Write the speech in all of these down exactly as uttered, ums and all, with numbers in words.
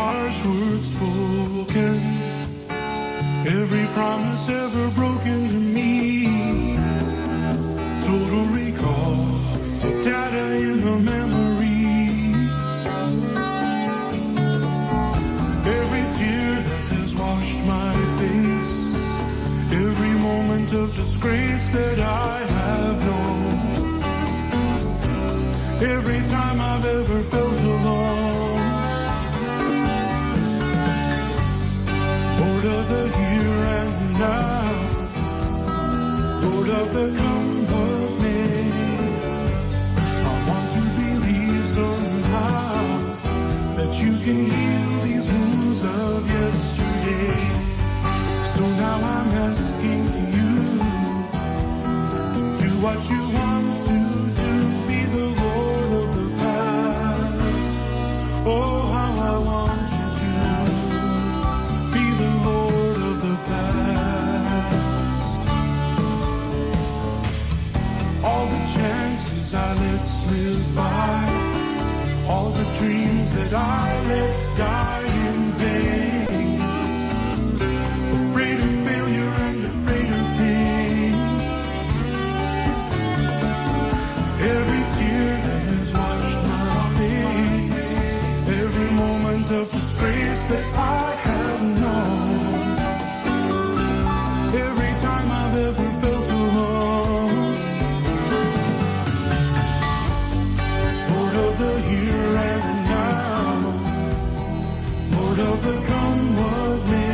harsh words spoken, every promise ever broken to me. Total recall of data in the memory. Every tear that has washed my face, every moment of disgrace that I have known, every time I've ever felt alone. Lord of the here and now, Lord of the come of me, I want to believe somehow that you can heal these wounds of yesterday. So now I'm asking you, do what you want to do, be the Lord of the past. Oh, how I want you to be the Lord of the past. All the chances I let slip by, all the dreams that I let die in vain, afraid of failure and afraid of pain. Every tear that has washed my face, every moment of disgrace that I have known, every time I've ever felt alone. Lord of the here and now, Lord of the come of me,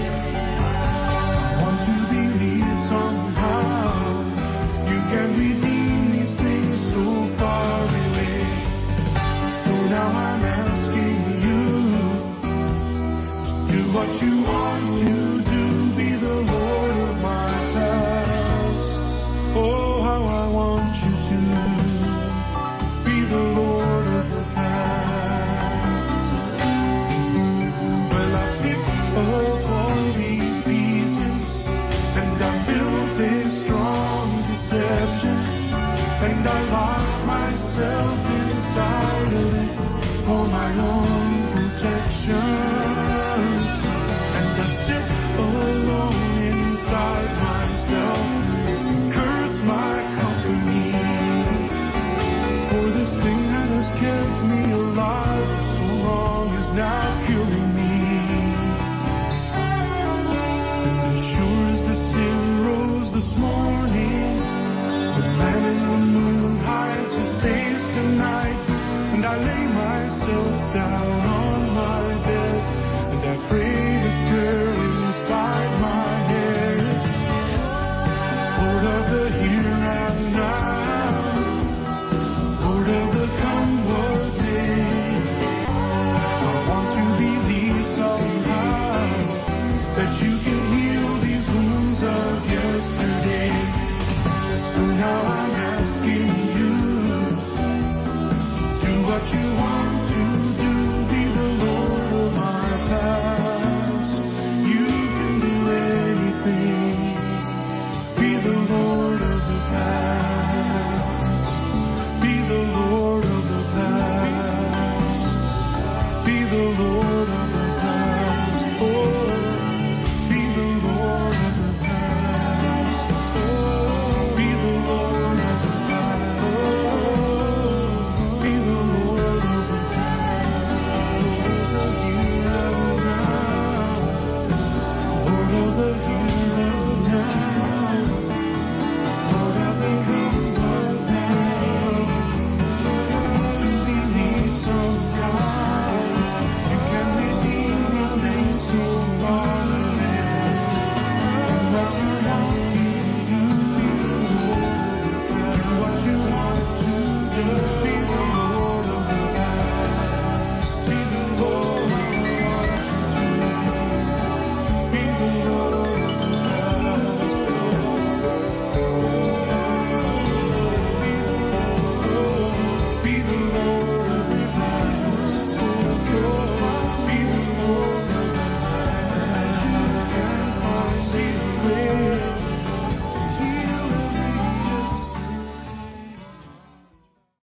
I want to believe somehow you can redeem these things so far away. So now I'm asking you to do what you want to do, be the Lord of my past. Oh, how I want you to be the Lord of the past. Well, I picked up all these pieces and I built a strong deception, and I locked myself inside of it for my own protection. And I sit alone inside myself, curse my company, for this thing that has kept me alive for so long is now killing me. And as sure as the sun rose this morning, the man in the moon hides his face tonight, and I lay myself down.